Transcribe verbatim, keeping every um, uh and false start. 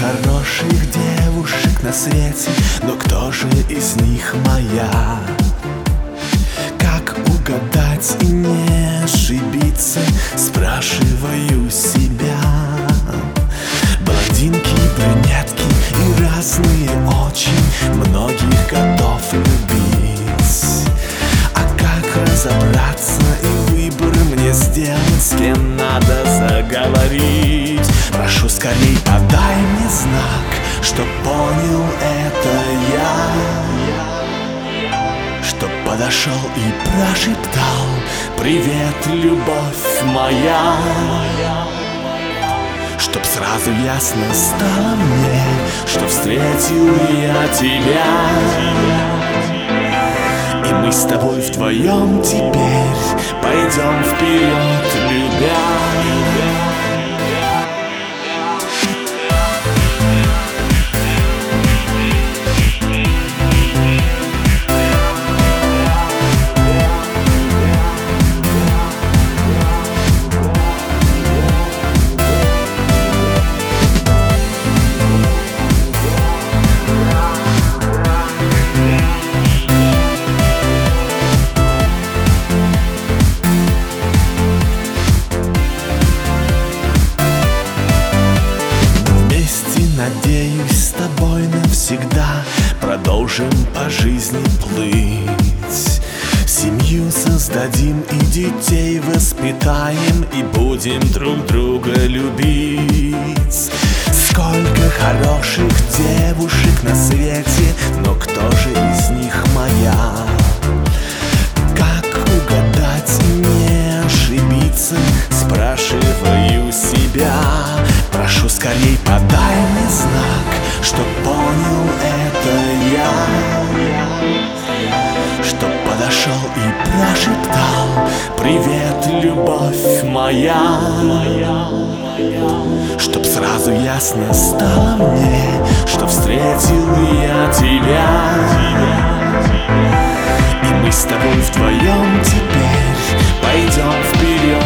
хороших девушек на свете, но кто же из них моя? Как угадать и не ошибиться, спрашиваю себя. Блондинки, брюнетки и разные очень, многих готов любить. А как разобраться и выбор мне сделать, с кем надо заговорить? Прошу скорей, подай мне знак, чтоб понял это я, чтоб подошел и прошептал: привет, любовь моя. Чтоб сразу ясно стало мне, что встретил я тебя, и мы с тобой вдвоем теперь пойдем вперед, любя. Надеюсь, с тобой навсегда продолжим по жизни плыть. Семью создадим и детей воспитаем, и будем друг друга любить. Сколько хороших девушек на свете, но кто же из них моя? Как угадать и не ошибиться, спрашиваю себя. Прошу скорей, подай мне знак, чтоб понял это я, чтоб подошел и прошептал: привет, любовь моя. Чтоб сразу ясно стало мне, что встретил я тебя, и мы с тобой вдвоем теперь пойдем вперед.